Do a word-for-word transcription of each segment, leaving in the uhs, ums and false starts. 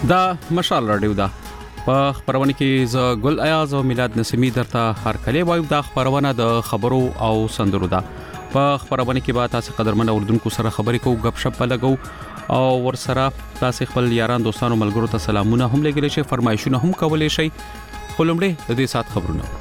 دا مشال رادیو دا په خبرونه کې ز ګل ایاز او میلاد نسیمی درته هر کله وایو دا خبرونه د خبرو او سندرو دا په خبرونه کې به تاسو قدرمن اوردونکو سره خبرې کوو غپ شپ لګو او ورسره تاسو خپل یاران دوستانو ملګرو ته سلامونه هم لګیلی شي فرمایشونه هم کولای شي خلمړې د دې سات خبرونه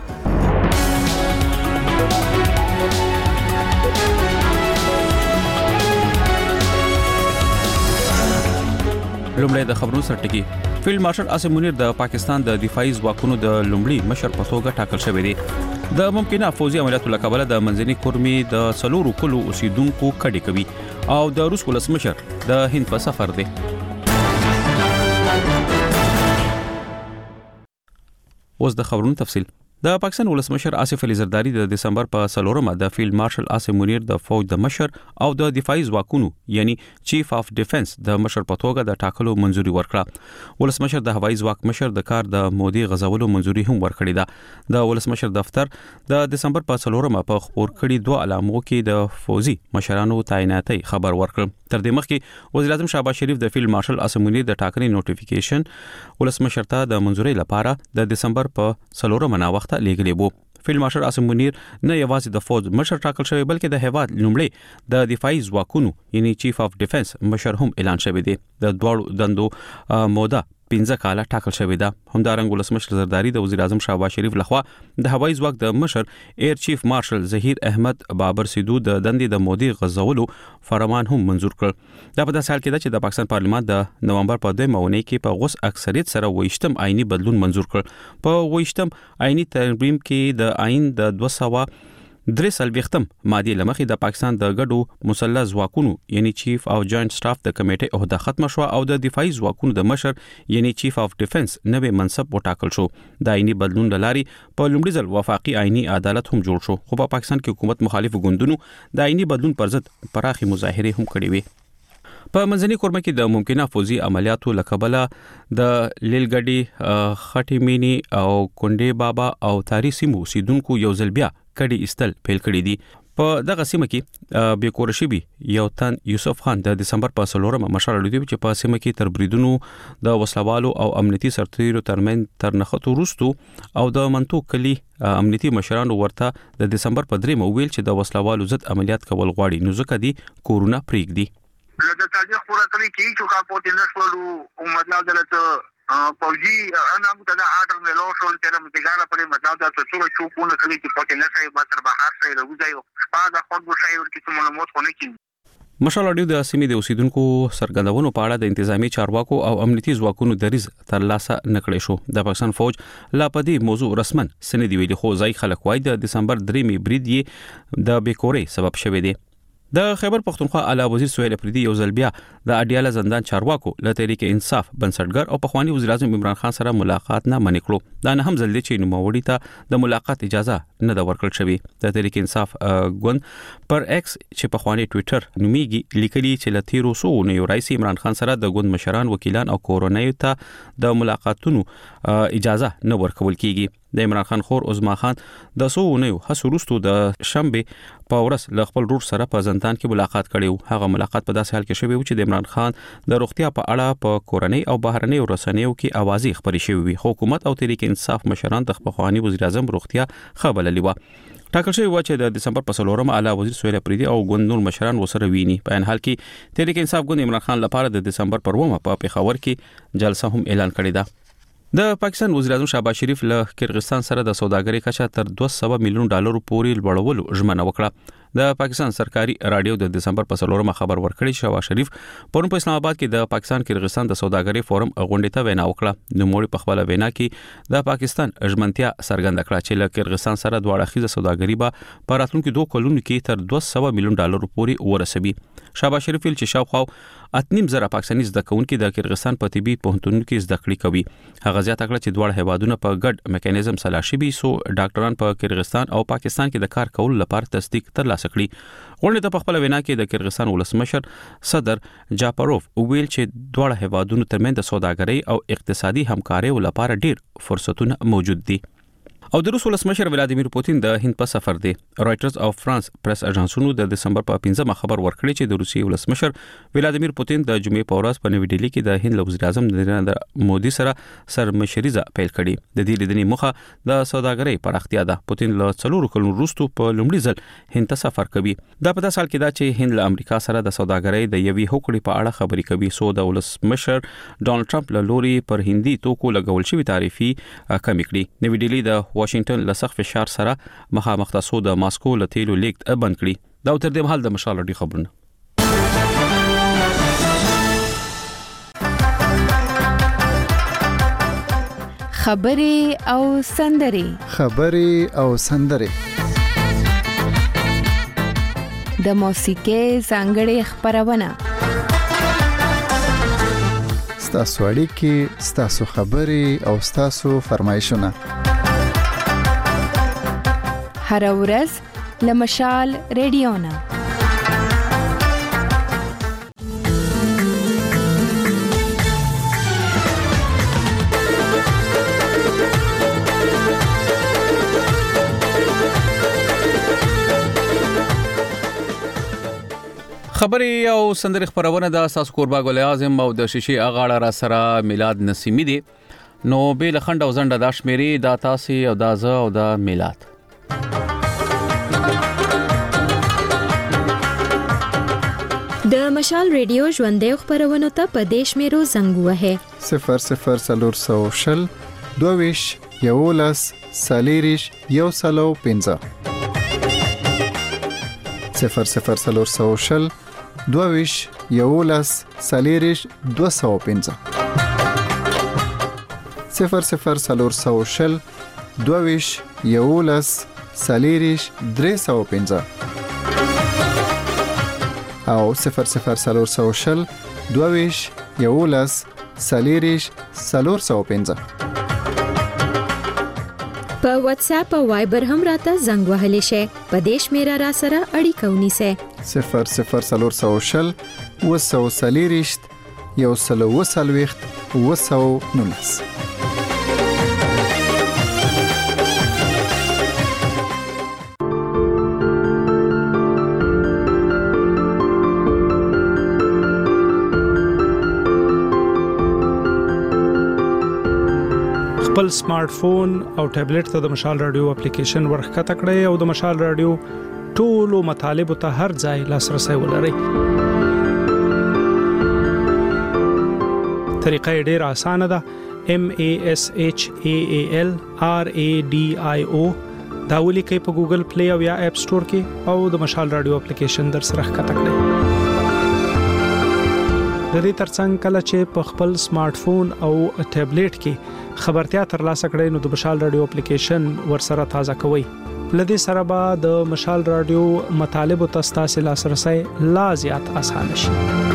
لومړی د خبرونو سرټکی فیلډ مارشل عاصم منیر د پاکستان د دفاعي ځواکونو د لومړي مشر په توګه ټاکل شوی دی د ممکنه فوزي عملیاتو لکبله د منځني کورمي د سلورو کلو اوسیدونکو کډي کوي او د روس ولسمشر د هند په سفر دی اوس د خبرونو تفصیل د پاکستان ولسمشر آصف علي زرداری د دسمبر په سلورمه د فیلډ مارشل عاصم منیر د فوج د مشر او د دفاعي ځواکونو یعنی چیف اف ډیفنس د مشر په توګه د ټاکلو منځوري ورکړه ولسمشر د هوایي ځواک مشر د کار د مودي غزولو منځوري هم ورکړی ده د ولسمشر دفتر د دسمبر په سلورمه په خبر کړي دوه علامو کې د فوزي مشرانو تعیناتي خبر ورکړ تر دې مخکې وزیر اعظم شهباز شریف د فیلډ مارشل عاصم منیر د ټاکنې نوټیفیکیشن ولسمشر ته د منځوري لپاره د دسمبر په سلورمه نا وخت لګلې وو فیلډ مارشل عاصم منیر نه یوازې د فوج مشر ټاکل شوی بلکې د هیواد لومړی د دفاعي ځواکونو یعنی چیف اف ډیفنس مشر هم اعلان شوی دی د دوه دندو موده پنځه کاله ټاکل شوی ده همدارنګ ولسمشر زرداری د وزیر اعظم شهباز شریف لخوا د هوایي ځواک د مشر ایر چیف مارشل ظهیر احمد بابر سیدو د دندې د مودي غزولو فرمان هم منزور کړ دا په داسې حال کې ده چې د پاکستان پارلیمان د نومبر په دوه مونې کې په غوس اکثریت سره ویشتم آئینی بدلون منزور کړ په ویشتم آئینی ترمیم کې د آئین د دوه سوه درې سلويختم ماده لمخې د پاکستان د ګډو مسلح ځواکونو یعنی چیف او جوائنٹ سټاف د کمیټې عہده ختم شو او د دفاعي ځواکونو د مشر یعنی چیف اف ډیفنس نوې منصب وټاکل شو د آئینی بدلون لاري په لومړي ځل وفاقي آئینی عدالت هم جوړ شو خو په پاکستان کې حکومت مخالف غوندونو د آئینی بدلون پر ضد پراخي مظاهره هم کړې وي په منځني کورمه کې د ممکنه فوزي عملیاتو لکبله د لیلګډي خټی مینی او کونډې بابا او تاری سیمو سیدونکو یو ځل بیا کډي استل پیل کړی دي په دغه سیمه کې به کورشبي یو تن یوسف خان د دسمبر په سلورمه مشال لري چې په سیمه کې تر بریدونو د وسلوالو او امنیتي سرتیرو ترمن تر نخښتو وروستو او د منطق کلی امنیتي مشرانو ورته د دسمبر په درې مو ویل چې د وسلوالو ضد عملیات کول غواړي نو ځکه دي کورونا پریک دي د تاریخ پورا کوي چې چې کا پوتې نشولو او مطلب دلته پوجي انا متدا آرډر نه لو شول چې موږ ګاله پرې مطلب دا څه څه شو کو نه کوي چې پوتې نه شي باتر بهر شي راوځي او سپاده خود بو شي ورته چې موږ موت خو نه کیږي مشال اډیو د سیمې د اوسیدونکو سرګندونو په اړه د انتظامی چارواکو او امنیتي ځواکونو دریز ترلاسه نکړې شو د پاکستان فوج لا پدې موضوع رسمن سندې ویلي خو ځای خلک وای د دسمبر درې می برید یې د بیکورې سبب شوه دی د خیبر پختونخوا اعلی وزیر سہیل افریدی یو ځل بیا د اډیاله زندان چارواکو له تحریک انصاف بنسټګر او پخوانی وزیر اعظم عمران خان سره ملاقات نه منې کړو دا نه هم ځل دی چې نوموړي ته د ملاقات اجازه نه د ورکړل شوی د تحریک انصاف ګوند پر ایکس چې پخوانی ټوئیټر نومیږي لیکلي چې لتیرو سو نو رئیس عمران خان سره د ګوند مشران وکیلان او کورونایو ته د ملاقاتونو اجازه نه ورکول کیږي د عمران خان خور عظما خان د سو نو حسورستو د شنبه په ورځ ل خپل رور سره په زندان کې ملاقات کړي هغه ملاقات په داسې حال کې شوی و چې د عمران خان د روغتیا په اړه په کورنۍ او بهرنۍ رسنیو کې اوازې خبرې شوې وي حکومت او تحریک انصاف مشران د خپلواني وزیر اعظم روغتیا خبرلې و ټاکل شوی و چې د دسمبر په سلورمه اعلی وزیر سہیل افریدی او ګوند نور مشران وسره ویني په ان حال کې تحریک انصاف ګوند عمران خان لپاره د دسمبر پر اوومه په پیښور کې جلسه هم اعلان کړې ده د پاکستان وزیر اعظم شهباز شریف له کرغستان سره د سوداګرۍ کچه تر دوه سوه میلیون ډالر پورې لوړولو ژمنه وکړه د پاکستان سرکاري رادیو د دسمبر په سلورمه خبر ورکړی چې شهباز شریف پرون په اسلام آباد کې د پاکستان کرغستان د سوداګرۍ فورم غونډې ته وینا وکړه نو موږ په خپل وینا کې د پاکستان ژمنتیا څرګنده کړه چې له کرغستان سره دوه اړخیزه سوداګرۍ به په راتلونکو دوه کلونو کې تر دوه سوه میلیون ډالر پورې ورسوي شهباز شریف ویل چې شاوخوا اتنیم زره پاکستاني زده کوونکي د کرغستان په طبي پوهنتونونو کې زده کړې کوي هغه زیاته کړه چې دواړه هیوادونه په ګډ میکانیزم سلا شوي سو ډاکټران په کرغستان او پاکستان کې د کار کولو لپاره تصدیق ترلاسه کړي غونډې ته په خپل وینا کې د کرغستان ولسمشر صدر جاپروف ویل چې دواړه هیوادونو ترمنځ د سوداګرۍ او اقتصادي همکارۍ لپاره ډېر فرصتونه موجود دي او د روس ولسمشر ولادیمیر پوتین د هند په سفر دی. رائټرز او فرانس پریس اژانسونو د دسمبر په پنځمه خبر ورکړی چې د روسي ولسمشر ولادیمیر پوتین د جمعې په ورځ په نوې ډیلی کې د هند وزیر اعظم نریندرا مودي سره سرمشریزه پیل کړي. د دې لیدنې موخه د سوداګرۍ پراختیا ده. پوتین له څلورو کلونو وروسته په لومړي ځل هند ته سفر کوي. دا په داسې حال کې ده چې هند له امریکا سره د سوداګرۍ د یوې هوکړې په اړه خبرې کوي. سو د ولسمشر ډانلډ ټرمپ له لوري پر هندي توکو لګول شوی تعرفي کم کړي. نوې ډیلی د واشنگټن له سخت فشار سره مخامخ تاسو د ماسکو له تیلو لیکت بند کړي. دا تر دې مهال د مشال اړي خبرونه. خبرې او سندرې خبرې او سندرې د موسیقۍ ځانګړې خبرونه ستاسو اړیکې ستاسو خبرې او ستاسو فرمایشونه هر ورځ له مشال ریډیو نه. خبري او سندري خبرونه د اساس قربا ګل اعظم او د شیشي اغاړه را سره میلاد نسیمی دي. نو به لخند او زنده د شمیري د تاسو او د ز او د میلاد د مشال ریډیو ژوندې خبرونه ته په دیش میرو زنګ وه صفر صفر سلور سو شل دویش یولس سالیریش یو سلو پنځه صفر صفر سلور سو شل دویش یولس سالیریش دو سو پنځه صفر صفر سلور سو شل دویش یولس سالیریش درې سو پنځه او صفر صفر سلور سو شل دویش یولس سالیریش سلور سو پنځه په واتس اپ او وایبر هم راته زنګ وهلی شي. په دیش میرا را سره اړیکه ونیسه صفر صفر سلور سو شل وسو سالیریش یو سلو وسلويخت وسو نونس. خپل سمارټ فون او ټابلیټ ته د مشال رادیو اپلیکیشن ورخته کړئ او د مشال رادیو ټولو مطالب ته هر ځای لاسرسي ولرئ. طریقه ډیره اسانه ده. M A S H A A L R A D I O دا ولیکئ په ګوګل پلی او یا اپ سٹور کې او د مشال رادیو اپلیکیشن در سره ښکته کړئ. د دې ترڅنګ کله چې په خپل سمارټ فون او ټابلیټ کې خبرتیا ترلاسه کړئ نو د مشال رادیو اپلیکیشن ورسره تازه کوئ. لدې سره به د مشال رادیو مطالب او تاسو لاسرسي لا زیات آسان شي.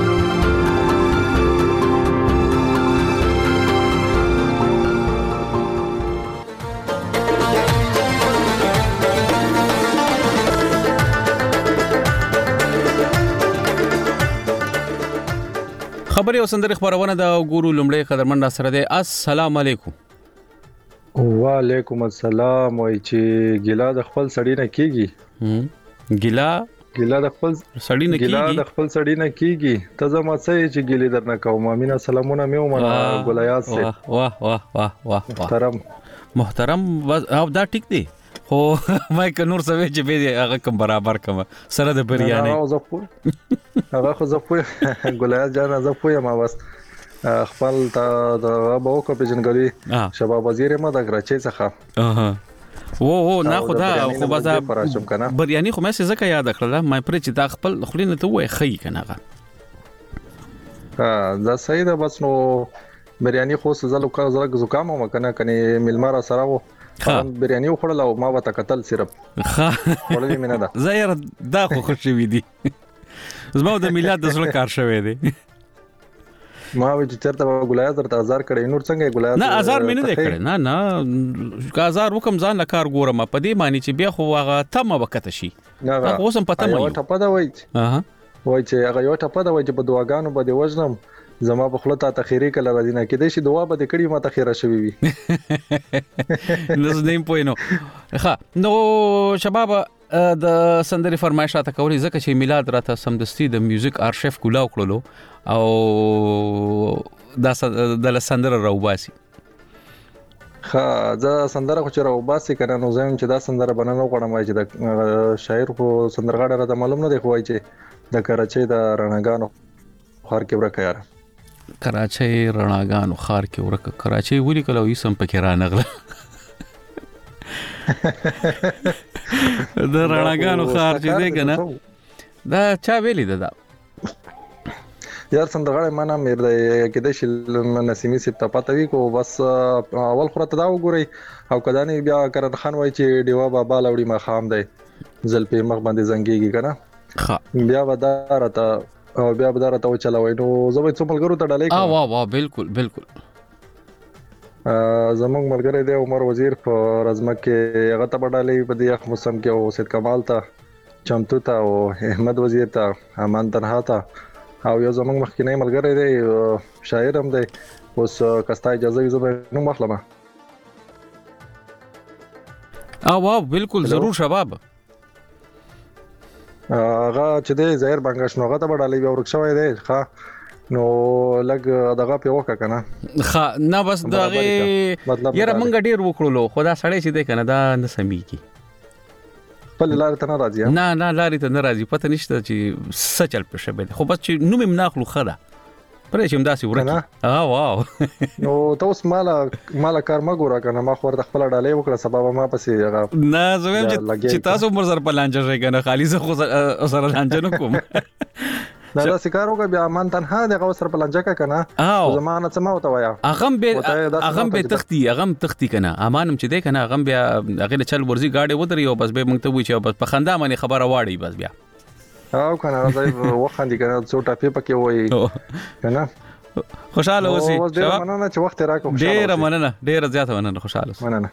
خبري او سندري خبرونه د ګورو لمړی قدرمن سره ده. السلام علیکم. وعلیکم السلام. وای چې ګیلا د خپل سړی نه کیږي. ګیلا ګیلا د خپل سړی نه کیږي. ګیلا د خپل سړی نه کیږي. ته زما څه چې ګیلې درنه کوم. امینه سلامونه مې ومنه ګلیات سه. واه واه واه واه محترم محترم او دا ټیک دی. خو ما ک نور سوي چې به هغه کم برابر کم سره د بریاني هغه زپو هغه خو زپو ګلیات جان زپو ما بس خپل تا د باوکو پېژنګلي شباب وزیر ما د غراچي څخه اها وو وو نه خدا خو بازا بریاني خو مې څه یاد کړل ما پرې چې دا خپل خلینه ته وای خی کنه ها دا صحیح ده. بس نو بریاني خو سزا لوکا زړه زکام ما کنه کني ملمار سره وو بریاني وخړل او ما وته قتل صرف ها ولې مینه ده زهر دا خو خوشي وي دي زما د میلاد د زړه کار شوی دی. ما وی چې چرته ګلایات درته هزار کړي نور څنګه ګلایات نه هزار مې نه کړي نه نه کا هزار وکم ځان لا کار ګورم په دې معنی چې بیا خو هغه تم وخت شي هغه اوسم پته مې یو ټپه دا وای اها وای چې هغه یو ټپه دا وای چې په دواګانو باندې وژنم زما په خپل ته تخیری کله راځي نه کېدې شي دوا به د کړي ما تخیره شوی وي نو زه نه پوینو. ها نو شباب د سندري فرمایش راته کولی ځکه چې میلاد راته سمدستي د میوزیک آرشیف کولاو کړلو او دا د سندره راوباسي. ها زه سندره خو چې راوباسي کنه نو زم چې دا سندره بننه غواړم چې د شاعر خو سندرغاړي راته معلوم نه دی خو چې د کراچۍ د رڼاګانو خار کې ورکه یار کراچۍ رڼاګانو خار کې ورکه کراچۍ ولي کله وې سم پکې را نغله د رڼاګانو خار چې دی کنه دا چا ویلی ده دا یار سندرغاړي معنا مې د کېدې شي نسیمي سپ ته پته وی کو بس اول خو ته دا وګورئ او کدانې بیا کرن خان وای چې دیوا بابا لوړی ما خام دی زلپې مخ باندې زنګيږي کنه ها بیا ودارته او بیا ودارته و چلاوي نو زه به څومره ملګرو ته ډالې کوم اه واه بالکل بالکل زموږ ملګری دی عمر وزیر په رزمه کې هغه ته ډالې په دې موسم کې او سید کمال ته چمتو ته او احمد وزیر ته امان تنها ته او یو زموږ مخکینی ملګری دی شاعر هم دی اوس کستا اجازه یې زه نو مخلمه اه واه بالکل ضرور شباب هغه چې دی زهیر بنگش نو هغه ته ډالې بیا ورکشوي دی ښا نو لګ دغه په وکا کنه ښا نه بس دغه یاره مونږ ډیر وکړلو خدا سړی چې دی کنه دا نه سميږي په لار ته نه راځي نه نه لارې ته نه راځي پته نشته چې سچل په شبه خو بس چې نو مم ناخلو خدا پرې چې مداسي ورته اه واو نو تاسو مال مال کار ما ګورا کنه ما خو ورته خپل ډالې وکړه سبب ما پسې هغه نه زویم چې تاسو مر سره په لانجه شي کنه خالي زه خو سره لانجه نه کوم دا دا سکارو کا بیا مان تنها دغه سره په لانجه کا کنه زمانه څه ما وته وایا اغم به اغم به تختی اغم تختی کنه امانم چې دی کنه اغم بیا هغه چل ورزي گاډي ودرې او بس به مونږ ته وی چې بس په خندا باندې خبره واړی بس بیا او کنه راځي وخاندي کنه څو ټاپي پکې وای کنه خوشاله اوسې ډیر مننه چې وخت راکو ډیر مننه ډیر زیاته مننه خوشاله اوسې مننه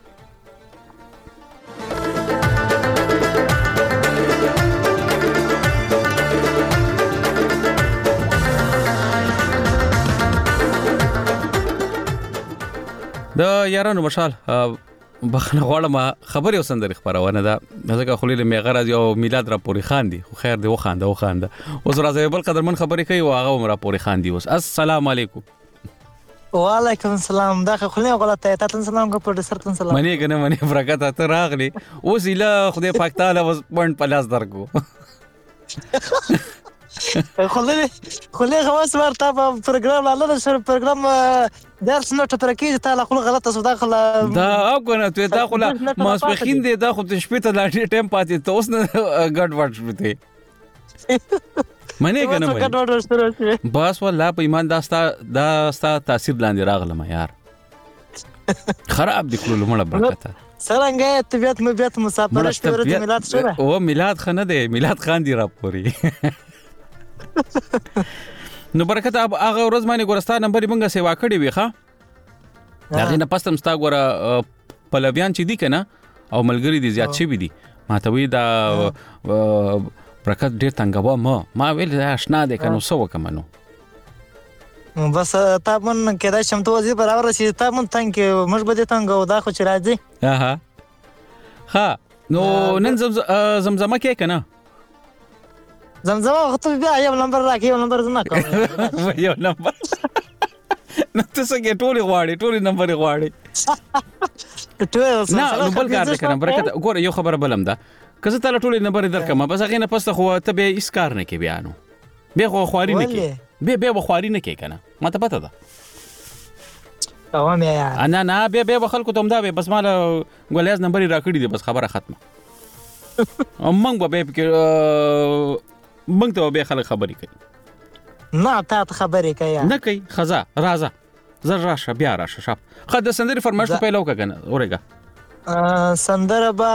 د یارانو مشال بخنه غواړم خبرې وسندري خبرونه ده ځکه خلیل میغه راځي او میلاد را پوری خان دي خو خیر دی وخانده وخانده اوس راځي بل قدرمن خبرې کوي او هغه را پوری خان دي اوس السلام علیکم وعلیکم السلام دا خلیل غلطه تاسو سلام کو پروډوسر تاسو سلام منی کنه منی برکت ته راغلی اوس اله خدای پاک تعالی وس پوینټ پلاس درکو خلیل خلیل خواص ورته په پروګرام لاله سره پروګرام درس نو ته پرکې ته لا خو غلطه سودا خلا دا او کنه ته دا خو ما سپخین دي دا خو ته شپې ته لا ټیم پاتې ته اوس نه ګډ وډ شپته منی کنه مې بس والله په ایمان دا ستا دا ستا تاثیر لاندې راغلم یار خراب دي کړلو مړه برکت څنګه طبيعت مې بیت مسافر شته ورته میلاد شوه او میلاد خنه دی میلاد خان دی را پوری نو برکت هغه ورځ باندې ګورستا نمبر یې مونږه سیوا کړی وی ښا هغه نه پستم ستا ګوره پلویان چې دی کنه او ملګری دي زیات شي دي ما ته وی دا برکت ډیر څنګه ما ما ویل آشنا ده کنه سو وکمنو بس تابون کېدا شم ته وځي برابر شي تابون څنګه مش بده څنګه ودا خو چې راځي اها ها نو نن زمزمه کې کنه زمزمه غته بیا یو نمبر راکې یو نمبر زما کوم یو نمبر نو تاسو کې ټولې غواړي ټولې نمبر غواړي نه نو بل کار کنه برکت ګوره یو خبره بلم ده که زه تعالی ټولې نمبر درکم بس هغه نه پسته خو ته به هیڅ کار نه کې بیانو به خو خواري نه کې به به خواري نه کې کنه ما ته پته ده اوه مې انا نه به به خلکو ته مدا به بس مال ګولیاز نمبر راکړي دي بس خبره ختمه امنګ به به منګ ته به خلک خبرې کوي نه ته خبرې کوي نه کوي خزا رازه زر راشه بیا راشه شپ خد سندري فرمایش په لوکا کنه اورګه سندره با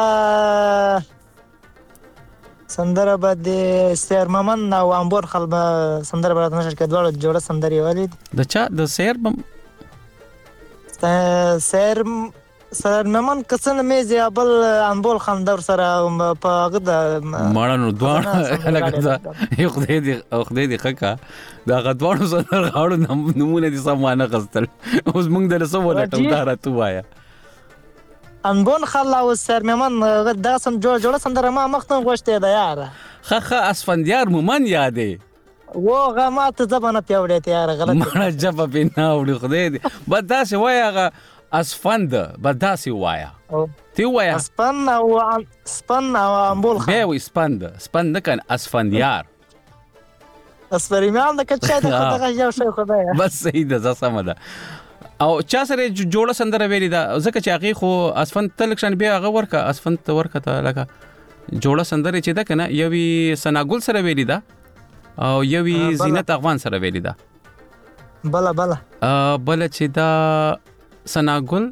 سندره با د سیر ممن او امبور خلب سندره برات نشر کډوړ جوړه سندري ولید د چا د سیر بم سیر سره ممن کسن میز یا بل انبول خان در سره په غدا ماړه نو دوه لکه یو خدای دی او خدای دی خکا دا غدوانو سره غاړو نمونه دي سمانه غستل اوس موږ د رسو ولټو دا راتو وایا انبون خلا او سر ممن غدا سم جوړ جوړ سندره ما مختن غوښته ده یار خخه اسفندیار مومن یادې و غمات زبانه پیوړې ته یار غلط مړه جبه بنا وړي خدای دی بدا سه وایا اسفند بدا سه وایا تی وایا اسپن او سپن او انبول خان به وي سپند سپند کن اسفندیار اسپریمان د کچا د خدای یو شی خدای بس صحیح ده سم ده او چا سره جوړه سندره ویلی دا ځکه چې هغه خو اسفند تلکشن بیا هغه ورکا اسفند ورکا ته لکه جوړه سندره چې ده کنه یوي سناګل سره ویلی دا او یوي زینت اغوان سره ویلی دا بلا بلا بل چې دا سناګل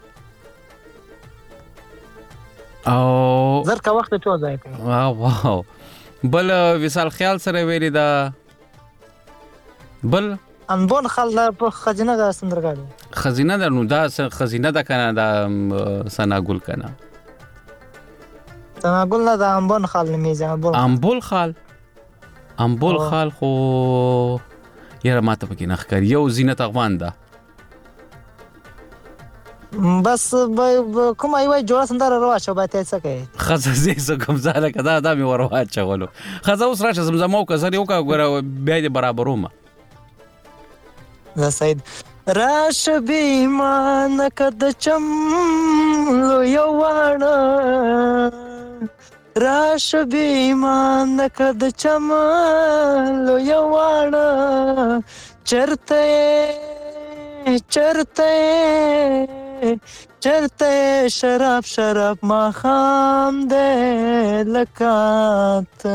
او زرکه وخت ته ځای کوي واو واو بل وصال خیال سره ویلی دا بل انبون خل په خزینه غا سندرګاډي خزینه ده نو دا خزینه ده کنه دا سناګل کنه سناګل نه دا انبون خال نمیزه انبول انبول خال انبول خال خو یاره ماته پکې نه ښکاري یو زینت افغان ده بس کوم ایوای جوړه سندره رواچو به ته څه کوي خزه زې څه کوم ځاله کدا دا مې ورواچولو خزه اوس راشه زمزمه او کزر یو کا غره بیا دې برابرومه زه سید راش بیمان کد چم لو یوانا راش بیمان کد چم لو یوانا چرته چرته چرته شراب شراب ما خام دے لکات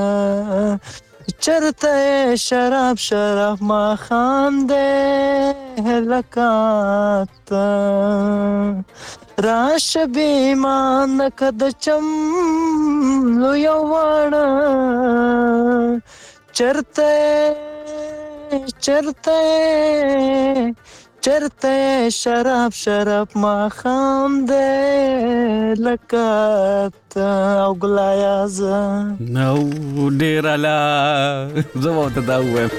چرته شراب شراب ما خام دے لکات راش بیمان کد چم لو یوانا چرته چرته چرته شراب شراب ما خام دے لکات او ګلایا ز نو ډیر لا زما ته دا وایم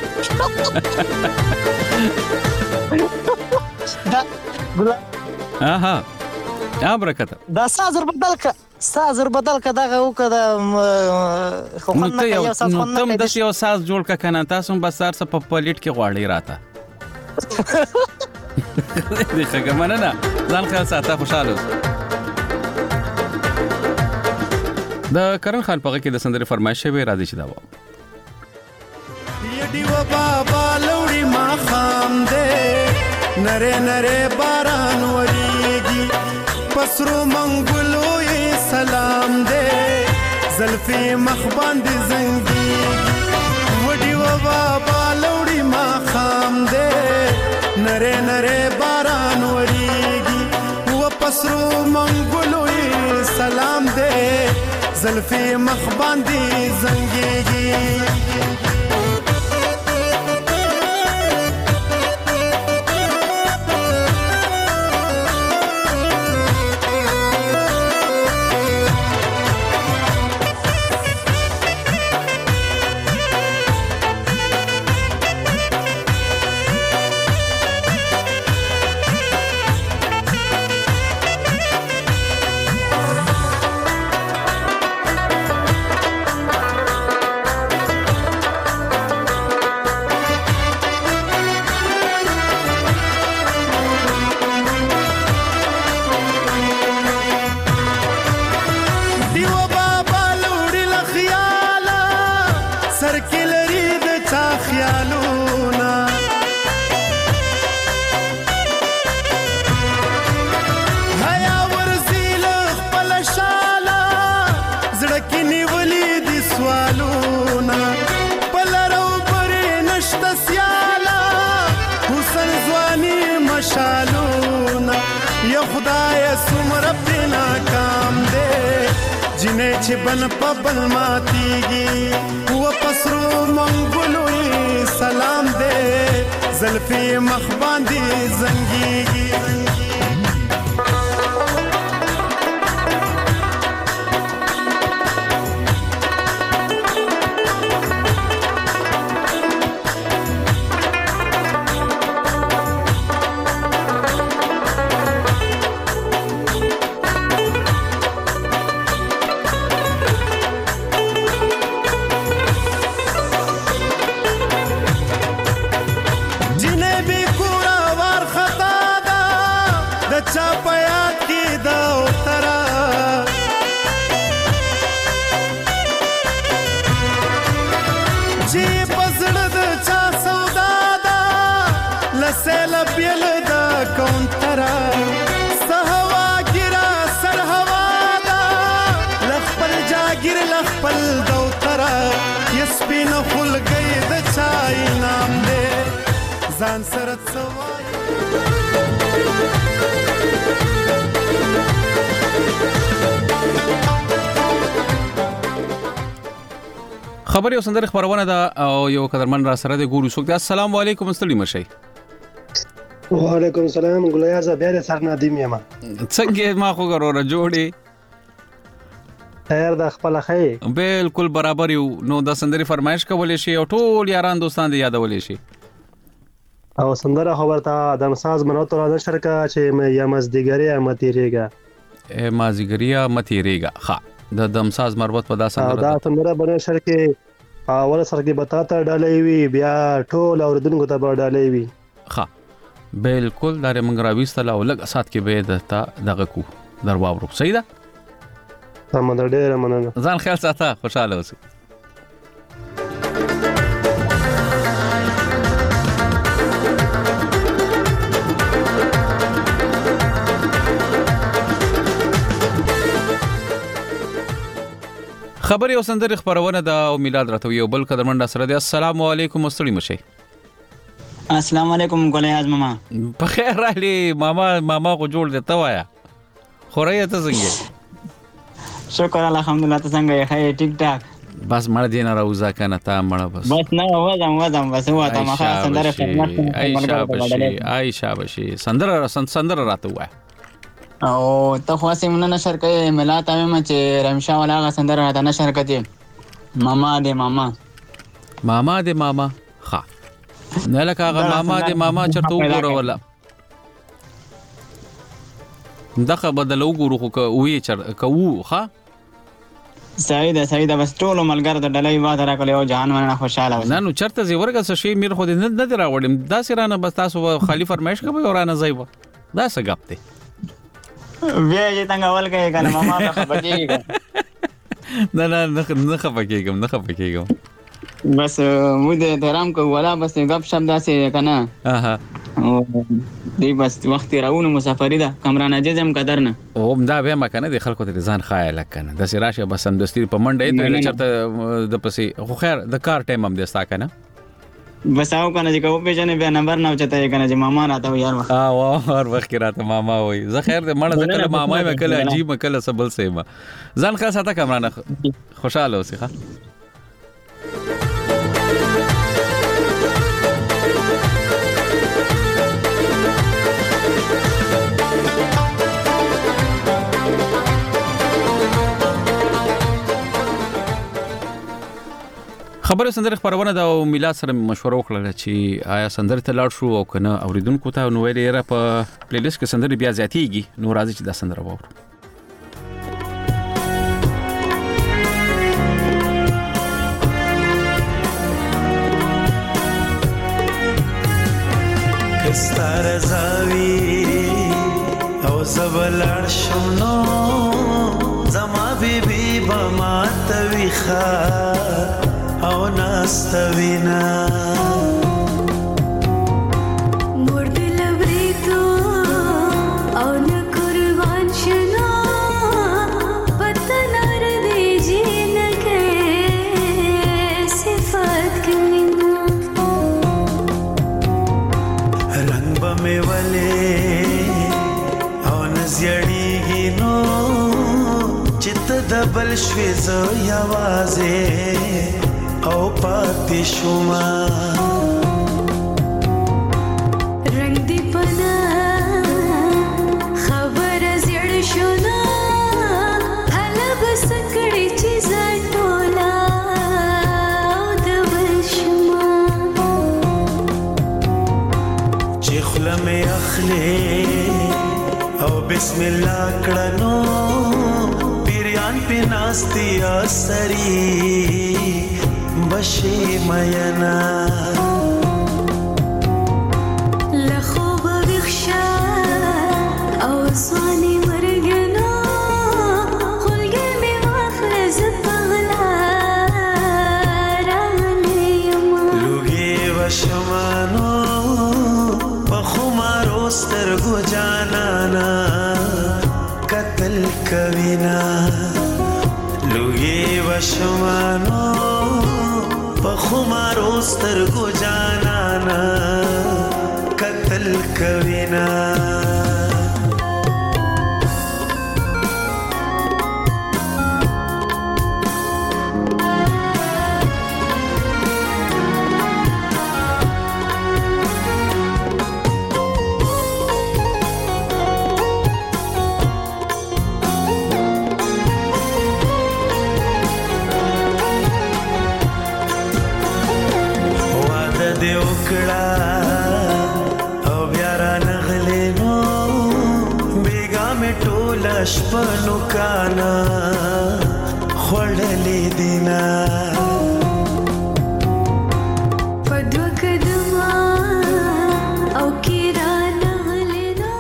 دا ګلا اها یا برکت دا سازر بدل ک سازر بدل ک دا او ک دا خو نو ته یو نو تم د یو ساز جوړ ک کنه تاسو بس سر په پلیټ کې غواړی راته دې څنګه مننه ځان خیال ساته خوشاله د کرن خان پغه کې د سندره فرمایش به راځي چې دا و یډي و بابا لوري ما خام دې نره نره باران وریږي پسرو منګلو یې سلام دې زلفي مخ باندې زنګي وډي و بابا لوري ما خام دې نره نره باران وریږي و پسرو منګلو یې سلام دې زلفي مخ باندې زنګيږي چې بن په بل ماتيږي و پسرو منګلوي سلام دې زلفي مخ باندې زنګيږي چا پیاد کې دا ترا جی پزړه د چا سودا دا لسل بیل دا کون ترا سهوا ګرا سر هوا دا لخپل جاګر لخپل دو ترا یسپین خل گئی د چای نام دې ځان سره سوای خبر یو سندره خبرونه ده او یو قدرمن را سره د ګورو څوک ده. السلام علیکم ستړي مشي. وعلیکم السلام ګلیا ز بیا سر ندیم یم. څنګه ما خو غوړه جوړي خیر د خپل خی بالکل برابر یو. نو د سندري فرمایش کولې شي او ټول یاران دوستان دې یادولې شي او سندره خبرته د مساز منوتو را شرکا چې یا مزدګری امتیریګا مازیګریا متیریګا ها د دمساز مربوط په دا سندره دا سندره بنه شرکه اول سره کې بتاته ډالې وی بیا ټول اوردونکو ته ډالې وی ها بالکل دا موږ راويستل او لږ سات کې به دتا دغه کو درواورو صحیح ده سم در ډیر مننه ځان خیال ساته خوشاله اوسئ. خبر یو سندره خبرونه دا او میلاد راته یو بل قدرمن سره دی. السلام علیکم مستړي مشي. السلام علیکم ګولې اعظم ماما په خیر رالی ماما ماما کو جوړ دې تویا خورای ته څنګه شکر الحمدلله ته څنګه یې خیر ټیک ټاک بس مړ دې نه راوځه کنه تا مړ بس بس نه وځم وځم بس واته ما سندره خدمت عائشہ بشي عائشہ بشي سندره سندره راته وای او ته خو سیمه نشر کوي ملات امه چې رمشا ولا غ سندره راته نشر کوي ماما دې ماما ماما دې ماما ها نه لکه هغه ماما دې ماما چرته وګوره ولا دغه بدل وګورو خو وی چر کوو ها سعید سعید بس ټول ملګر د ډلې واده راکړي او جهان باندې خوشاله نه نو چرته زی ورګه څه شی میر خو دې نه نه راوړم دا سرانه بس تاسو خالی فرمایش کوي ورانه زایو دا څه غپ دی بیا چې څنګه ول کوي کنه ماما په خبرېږي نه نه نه خبرېږم نه خبرېږم بس مو دې درام کو ولا بس غپ شپ داسې کنه اها دی بس وخت راونه مسافری ده کمرانه جزم قدر نه او دا به ما کنه د خلکو ته ځان خایل کنه د سراشه بس اندستری په منډه ته چرته د پسې خو خیر د کار ټایم هم دستا کنه بس او کنه چې کو په جن به نمبر نه چته کنه چې ماما راته یار وخت ها ور وخت راته ماما وای زه خیر د مړه کله ماما مې کله عجیب کله سبل سیما ځان خاصه تا کمرانه خوشاله اوسې ښه. خبره سندره خبرونه دا او میلاد سره مشوره وکړه چې آیا سندره ته لاړ شو او کنه اوریدونکو ته نو ویلې را په پلی لیست کې سندره بیا زیاتېږي نو راځي چې دا سندره وورو. کستار زاوی او زبلړ شونو زما بیبي بما تويخه او ناستوینا مرد لبریتو او نکروان شنا پتنار دی جینکے صفات کمینا رنگ بمی ولی او نزیڑیگی نو چت دبل شویزو یوازے او پاتې شوما رنگ دی پنا خبر زړ شونا حلب سکړی چې زټولا د بشما چې خلمه اخلي او بسم الله کړنو پیریان په ناستي اسري بشي مينا لخوب بخشا او سواني مرګنا خلګې مې واخله زپغلا راغلې یم لوګي وشمانو په خمارو سترګو جانانا قتل کوینا لوګي وشمانو په خمارو سترګو جانانا قتل کوینا شپنو کانا خوړلې دینا پدو کدما او کیرانا لینا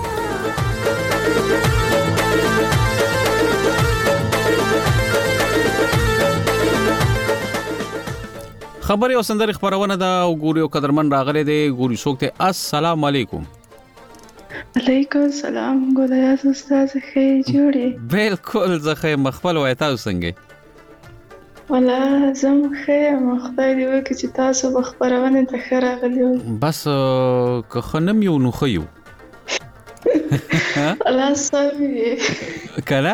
خبري او سندري خبرونه دا او ګوري او قدرمن راغلي دي ګوري سوکته السلام علیکم علیکم السلام ګولیا استاد خیر جوړې بالکل زه خیر مخبل وای تاسو څنګه ولا زم خیر مخدای دی وکړي چې تاسو بخبرونه ته خراغلی بس که خنم یو نو خيو الله سمي کله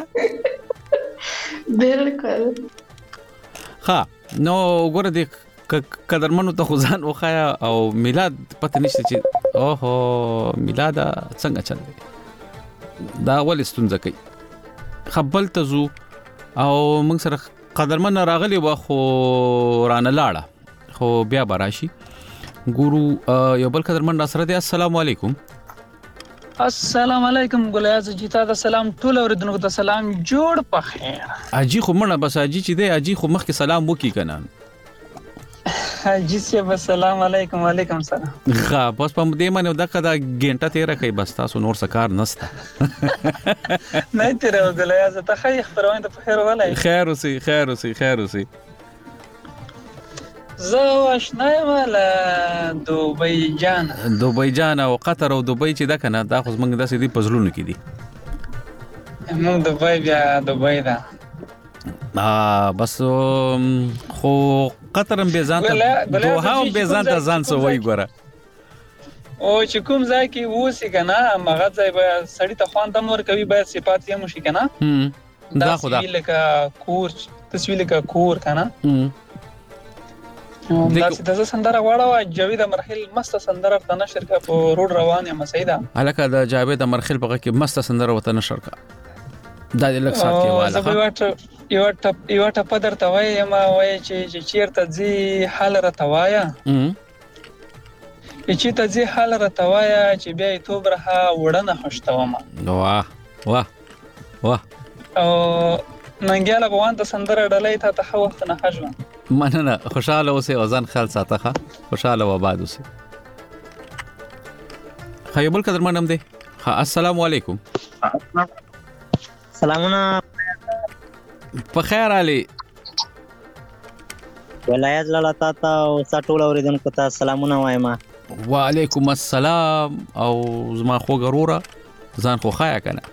بالکل ها نو ګوره دې قدرمنو ته خدان وخایا او میلاد پته نشته چې اوهو میلاد څنګه چل دی دا ول ستونزه کوي خپل تزو او موږ سره قدرمن راغلی و خو رانه لاړه خو بیا براشي ګورو یو بل قدرمن را سره دی السلام علیکم السلام علیکم ګلیاز جیتا د سلام ټول اوریدونکو ته سلام جوړ په خیر اجي خو مړه بس اجي چې دی اجي خو مخ کې سلام وکي کنه جی سي السلام علیکم وعلیکم السلام غا بس په دې باندې دغه دا ګنټه تیر کوي بس تاسو نور سکار نسته نه تیر ګلیاز ته خیر خبرونه ته خیر ولای خیر اوسې خیر اوسې خیر اوسې زه آشنای مال دوبۍ جان دوبۍ جان او قطر او دوبۍ چې دا کنه دا خو موږ داسې دی پزلونو کې دي موږ دوبۍ بیا دوبۍ دا ا بس خو قطرم به ځان ته دوه هم به ځان ته ځان سو وای ګوره او چې کوم ځای کې وسی کنه مغه ځای به سړی ته خوان دم ور کوي به صفات یې مشي کنه دا خدا لکه کور تصویر لکه کور کنه دا چې تاسو سندره واړه جاوید مرحل مست سندره ته نشر کا په روډ روان یم سیدا الکه دا جاوید مرحل په کې مست سندره وته نشر کا دا د لک سات کې والا زه یو یو ټپ یو ټپ درته وای ما وای چې چیرته ځي حال رتوایا چې ته ځي حال رتوایا چې بیا تو برها وړنه خوشتوم واه واه واه او ننګاله بوان ته سندره ډلې ته ته وخت نه حجم مننه خوشاله اوسه اذان خیال ساتخه خوشاله و بعد اوسه خیبل قدر منم دی السلام علیکم سلامونه په خیر علي ولایت لاله تاسو او ټول اوریدونکو ته سلامونه وایم وعلیکم السلام او زما خو غروره ځان خو خایا کنه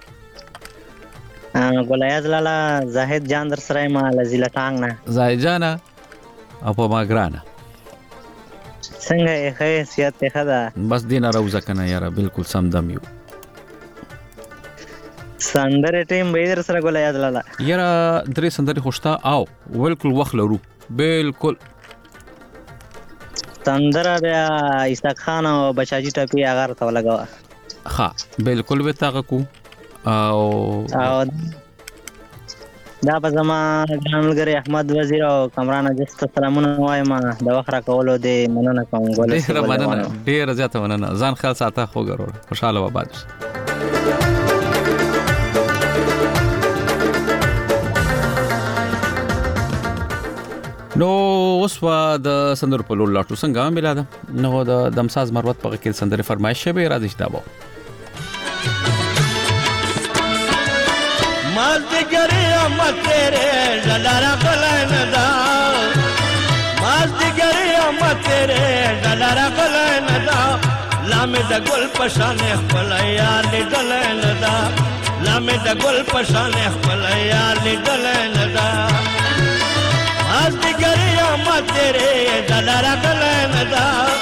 ولایت لاله زاهد جان در سره ما لزیله ټانګ نه زاهد جان او په ما ګرانه څنګه یې حیثیت ته ده بس دینه روزه کنه یاره بالکل سم دم یو سندره ټیم به در سره ګولای یادلاله یاره درې سندره خوشتا او بالکل وخت لرو بالکل سندره بیا اسحاق خان او بچاجي ټپي هغه ته لګوا ها بالکل به تاګه کو او او دا به زما ګرانلګری احمد وزیر او کمران جست سلامونه وایم د وخره کولو دی مننه کوم ګولای ډیر مننه ډیر زیاته مننه ځان خیال ساته خو ګرور خوشاله و بعد نو اوس وا د سندر په لور لاټو څنګه ملاده نو د دمساز مروت په کې سندره فرمایش به راځي دا وو مازدګری امه تیرې ډله راغلی نه ده مازدګری امه تیرې ډله راغلی نه ده لا مې د ګل په شانې خپله یار لیدلی نه ده لا مې د ګل په شانې خپله یار لیدلی نه ده مازدګری امه تیرې ډله راغلی نه ده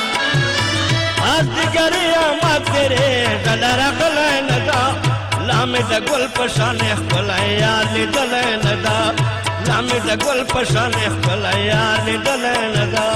مازدګری امه تیرې ډله راغلی نه ده لا مې د ګل په شانې خپله یار لیدلی نه ده لا مې د ګل په شانې خپله یار لیدلی نه ده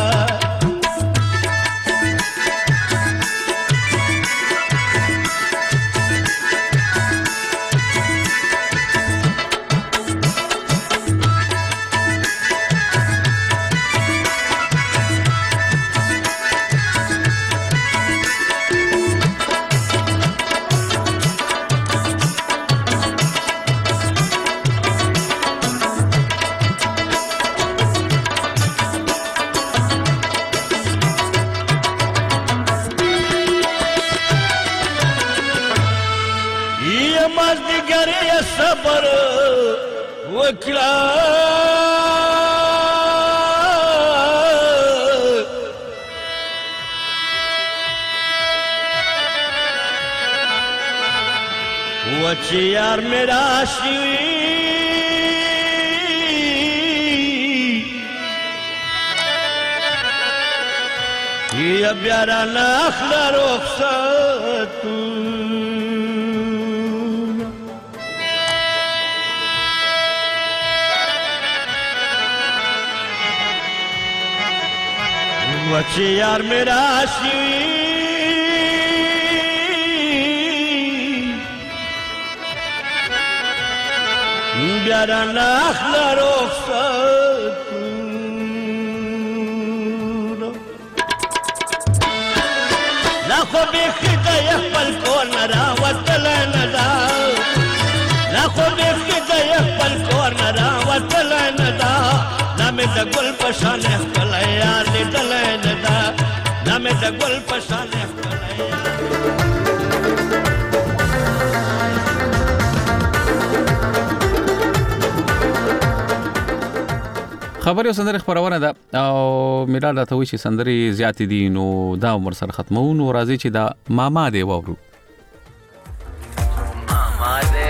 صبر وکړه و چې یار مې راشي یا بیا رانه اخله رخصتونه وچی یار میرا شی بیارا ناخلا رخصتون لاخو بیخی دا یخبل کون را وطل ندا لاخو بیخی دا یخبل کون را وطل ندا لا مې د ګل په شانې خپله یار لیدلی نه ده لا مې د ګل په شانې خپله خبرې او سندرې خپرونه ده او میلاد راته وایي چې سندرې زیاتې دي نو دا عمر سره ختمو نو راځي چې دا ماما دی واورو ماما دی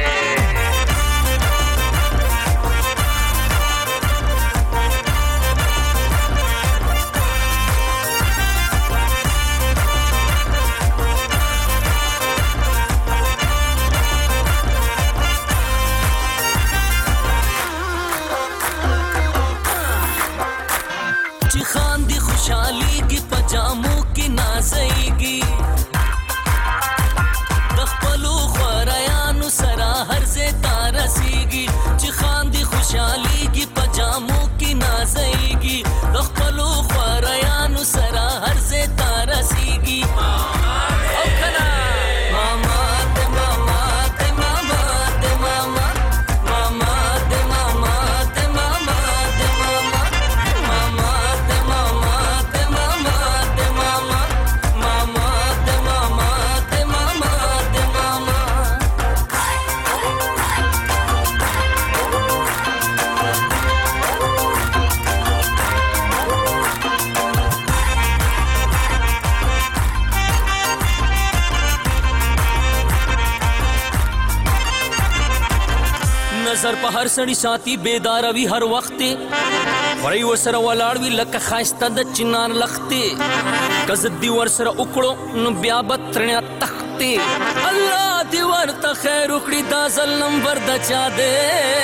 نظر په هر سړی ساتي بیدار وی هر وخت وړي وسره ولاړ وی لکه خاسته د چنار لخته کز دی ور سره وکړو نو بیا بترنه تخته الله دی ورته خیر وکړي دا ظلم ورد چا دے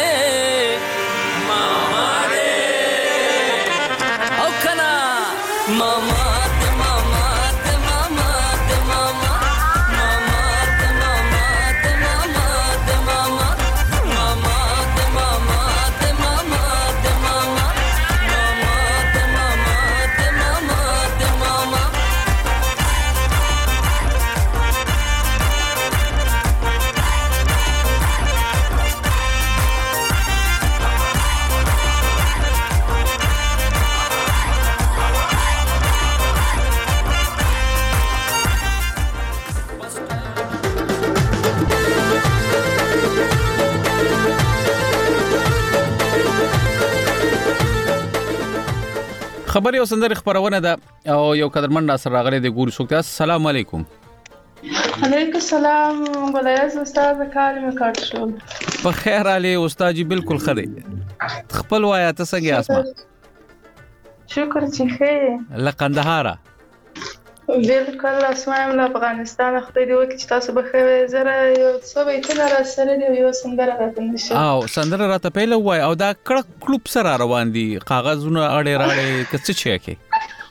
ماما دے او کنا ماما خبري او سندري خبرونه ده او یو قدرمن را سره راغلي د ګوري سوکته. السلام علیکم. علیکم السلام. ګلایز استاد کار مې کړ شو. په خیر علي استاد جی بالکل خدي. خپل وایا ته څنګه اسما؟ شکر چې خیر. لقندهاره. بالکل اسما یم له افغانستان. خدای دې وکړي چې تاسو به خیر زره یو څه بیتونه را سره دی یو سندره راته نشي. او سندره راته پیله وای او دا کړه کلوب سره روان دي کاغذونه اړه راړې کڅ چي کې.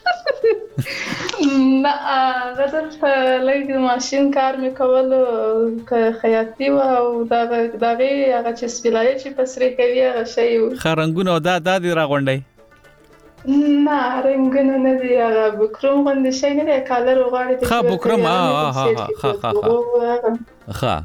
نه غدر په لګي ماشين کار مې کول خیاطي او دا دغه هغه چې سپلای چې پسرې کوي هغه شی خرنګونه دا د دې راغونډي. نه رنګونه نه دی هغه بکرم باندې شي نه کالر وغاړي ها بکرم ها ها ها ها ها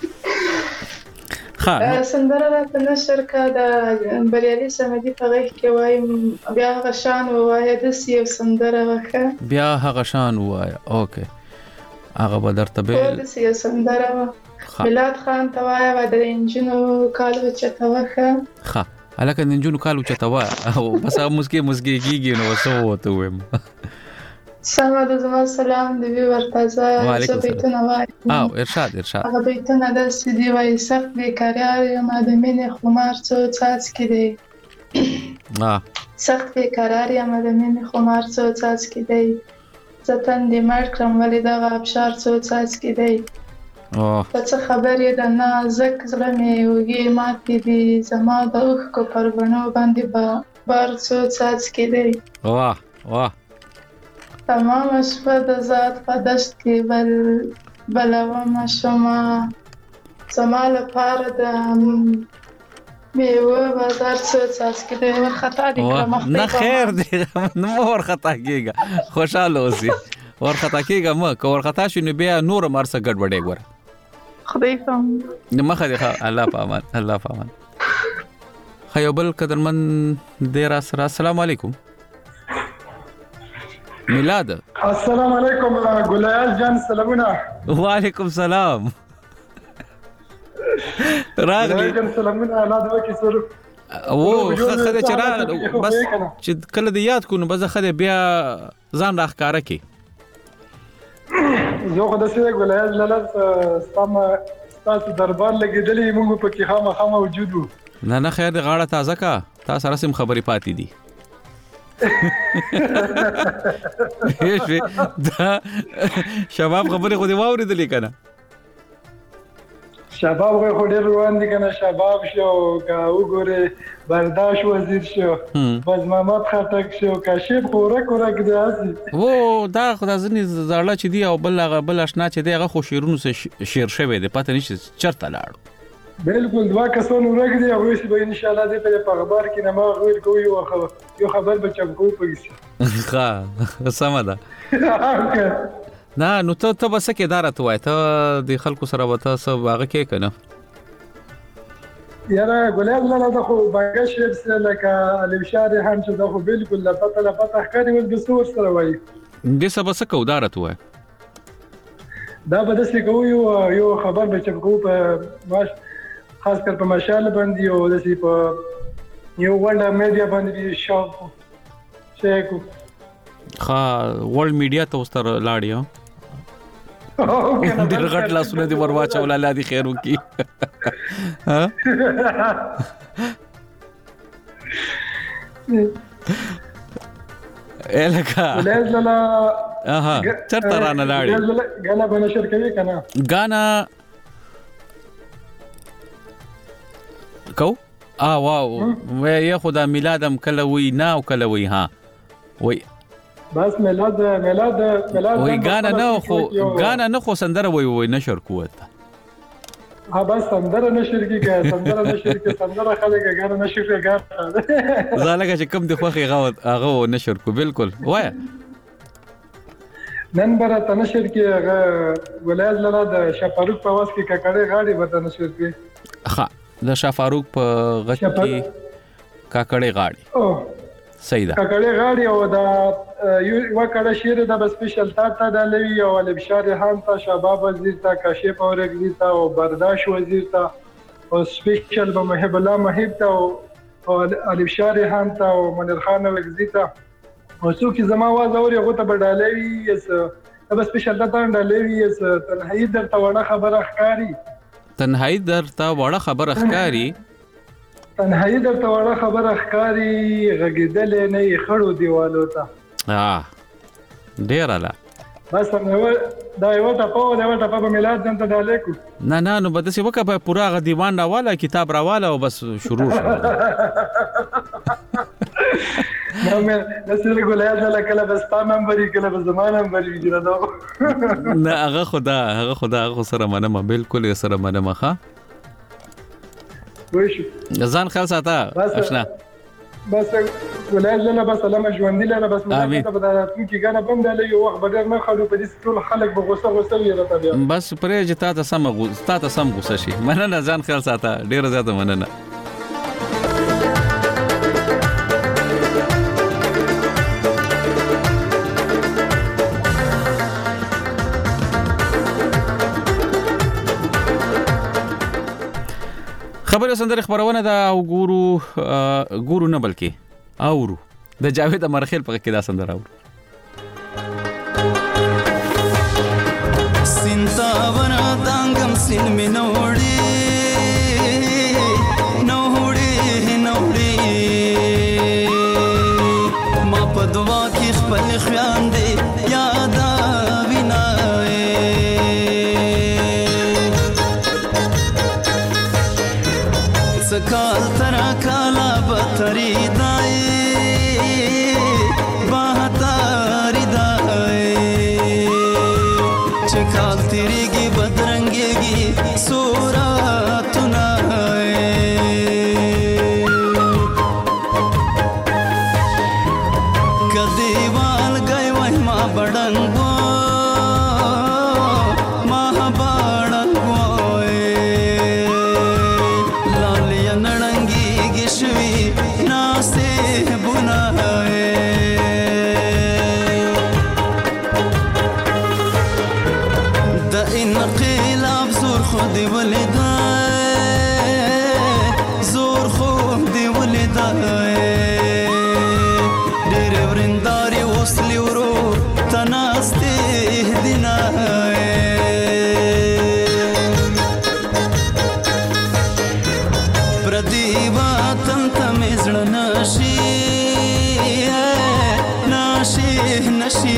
ها سندره راته نشر کا د بریالي سمدي په غږ کې وایم بیا هغه شان وایي د سیو سندره وکړه بیا هغه شان وایي. اوکې هغه به درته به د سیو سندره ميلاد خان ته وایي و د انجنو کالو چته وکړه. ها الکه د انجنو کالو چته وایي او بس هغه مسکی مسکی کیږي نو وسو وته ویم. سلام د زما سلام دی ورتازه وعلیکم السلام. او ارشاد ارشاد هغه بیتونه د سیدی وای سخت بیکاري یم د مینې خمار څو څاڅ کې دی. ها سخت بیکاري یم د مینې خمار څو څاڅ کې دی. زتن دې مړ کړم ولې دغه ابشار څو څاڅ کې دی. او څه خبرې د نازک زړه مې وږي ماتې دي زما د اوښکو پر بڼو باندې به بار څو څاڅ کې دی. واه واه تمام شپه د ذات په دشت کې بل بلومه شمه زما لپاره د میوه بازار څه څاڅکي دی ورخطا دي کړم. نه خیر دی نو ورخطا کېږه خوشاله اوسې ورخطا کېږه مه که ورخطا شو نو بیا نور مرسه ګډوډې ګوره خدای فهم مخه دی الله په امان الله په امان. خیو بل قدرمن دی را سره. السلام علیکم. میلاد السلام علیکم ګلایز جان سلامونه. وعلیکم السلام راغلی جان سلامونه الله دې وکړي سره او خدای چې را بس چې کله دې یاد کو نو بس خدای بیا ځان راخاره کی. یو خدای سره ګلایز لاله سم تاسو دربار لګیدلې موږ په کې خامخا موجود وو. نه نه خیر دې غاړه تازه کا تاسو سره سم خبرې پاتې دي. هیڅ دا شباب خبرې خو دې واورېدلې کنه. شباب خو ډېر روان دي کنه. شباب شو کا وګوره برداشت وزیر شو باز محمد خټک شو کاشف خورک خورک دی اسی وو دا خدای ځنی زړه چې دی او بل هغه بل آشنا چې دی هغه خو شیرونو سه شیر شوی دی پته نشي چرته لاړو. بالکل دوا کسان ورګ دي او چې به ان شاء الله دې په خبر کې نه ما غوړ کوي او یو خبر به چم کو پېږي. ها سم ده. نه نو ته ته بس کې دارت وای ته د خلکو سره وته سب هغه کې کنه. یاره ګلاب لاله د خو باګه شیر سره لکه الوشار هم چې د خو بالکل لا پته لا پته ښکاري ول د سور سره وای دې سبا څه کو دارت وای دا به د څه کوي یو خبر به چم کو په واش خاص کر په مشال باندې او د سی په یو ورلد میډیا باندې شاو چیکو خا ورلد میډیا ته وستر لاړیو ډیر غټ لاسونه دی ورواچو الله دې خیر وکي. ها الکا ولازلا اها چرته رانه لاړی غانا بنشر کوي کنه غانا کو ا واو وې خدا میلادم کله وی نا او کله وی ها وی بس میلاد میلاد میلاد وی غانا نه خو غانا نه خو سندره وی وی نشر کوت ها بس سندره نشر کیږي سندره نشر کې سندره خلک غانا نشر کې غانا زالګه چې کم د خوخي غوت هغه نشر کو بالکل وای نن بره تنشر کې هغه ولایت لاله د شفاروق په واس کې ککړې غاړي ورته نشر کې ها د شفاروق په غچ کې ککړې غاړي او صحیح ده ککړې غاړي او دا یو وکړه شیر د سپیشل تا ته د لوي او البشار خان ته شباب وزیر ته کاشف اورګزی ته او برداشت وزیر ته او سپیشل به محب الله محب ته او البشار خان ته او منیر خان وزیر ته او څوک چې زما आवाज اوري هغه ته بدالوي اس دا سپیشل دا ته ډالوي اس تنهایی درته وړه خبره ښکاری تنهایی درته وړه خبره ښکاری تنهایی درته وړه خبره ښکاری غږیدل نه خړو دیوالو ته اه ډیر اله بس نو دا یو ته په دا ته په میلاد ځان ته ډالې کو نه نه نو بده سی وکه په پورا غ دیوان راواله کتاب راواله او بس شروع شو نو مې د سره ګولای دا کله بس تا نمبر کله بس زمانه نمبر ویل دا نه هغه خدا هغه خدا هغه سره منم بالکل سره منم ښه وښه ځان خلاص ساته آشنا بس ولای زنه بس سلام ژوند لره بس مې ته بدات کی غانا بند له یو وخت بدر نه خلو په دې ټول خلک به غوسه غوسه وي راته بیا بس پرې چې تا ته سم غوسه تا ته سم غوسه شي مننه ځان خیال ساته ډیر زیاته مننه خبره سندره خبرونه دا او ګورو ګورو نه بلکې اورو د جاوید امرخیل په کې دا سندره اورو سینتاونا دانګم سین می نوړي نوړي نوړي ما په دوا کې خپل خیان دې یاد وینای سکال ترا کالا بتری دای بہتاری دای چکال تیریگی بدرنگیگی صورتنا کدیوال گئی وای ما بڑنگو دی ولدای زور خوب دی ولدای ډېر ورنداري وسلی ورو تناسته دینای پردی وطن ته مزړ نشي نشي نشي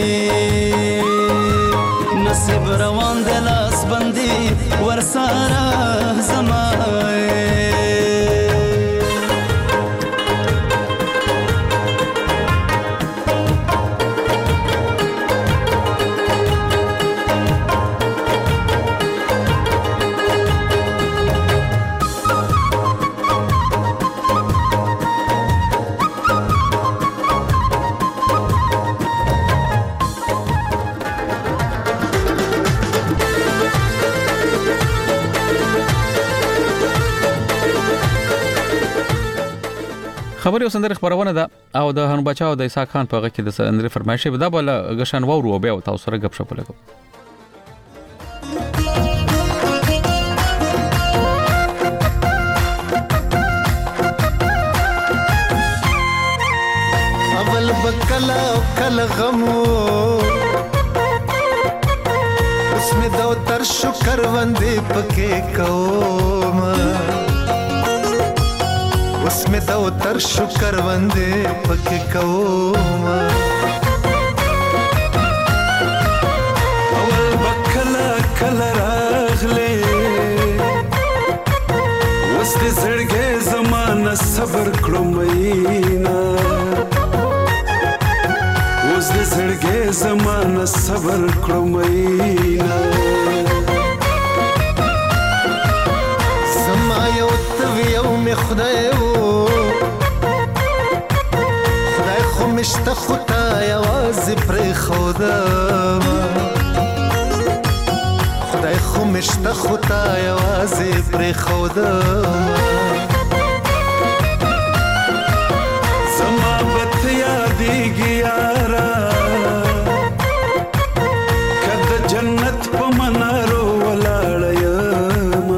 نصیب روان د لاس بندي ورساره زمای خبري او سندره خبرونه ده او د هنو بچاو د اسحاق خان په غږ کې د سندره فرمایشه به دا بل غشن وورو او بیا تاسو سره غب شپ لګو اول بکلا کل غمو اسمه دو تر شکر وندې پکې کوم اسمه دا تر شکر وندې پکې کوم اول بکلا کلا راغله وس دې زړګې زمانہ صبر کړو مینا وس دې زړګې زمانہ صبر کړو مینا زما یو یو می خدای خدای خو مشته خدای आवाज پر خدا خدای خو مشته خدای आवाज پر خدا زما بت یادېږي یارا کد جنت په منارو ولاړ یم